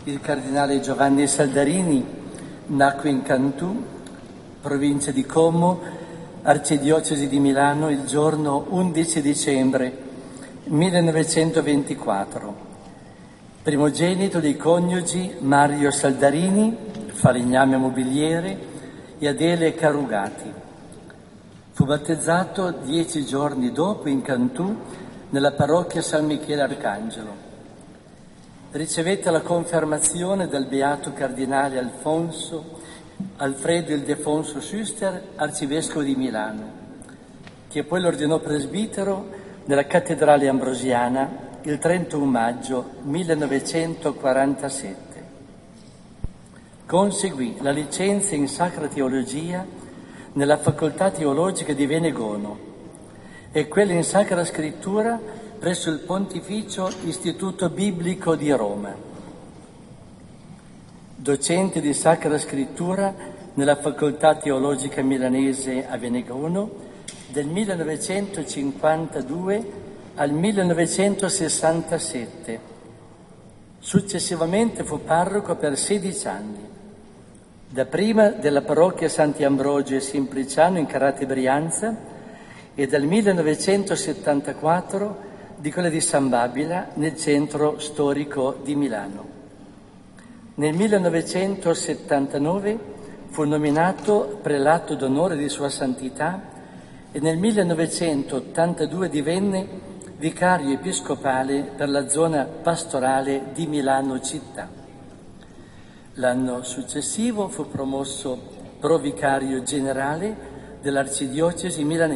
Il cardinale Giovanni Saldarini nacque in Cantù, provincia di Como, arcidiocesi di Milano, il giorno 11 dicembre 1924. Primogenito dei coniugi Mario Saldarini, falegname mobiliere, e Adele Carugati. Fu battezzato 10 giorni dopo in Cantù, nella parrocchia San Michele Arcangelo. Ricevette la confermazione dal beato cardinale Alfredo Ildefonso Schuster, arcivescovo di Milano, che poi lo ordinò presbitero nella cattedrale ambrosiana il 31 maggio 1947. Conseguì la licenza in Sacra Teologia nella Facoltà Teologica di Venegono e quella in Sacra Scrittura presso il Pontificio Istituto Biblico di Roma. Docente di Sacra Scrittura nella Facoltà Teologica Milanese a Venegono del 1952 al 1967. Successivamente fu parroco per 16 anni, dapprima della parrocchia Santi Ambrogio e Simpliciano in Carate Brianza e dal 1974 di quella di San Babila nel centro storico di Milano. Nel 1979 fu nominato prelato d'onore di Sua Santità e nel 1982 divenne vicario episcopale per la zona pastorale di Milano città. L'anno successivo fu promosso provicario generale dell'arcidiocesi milanese.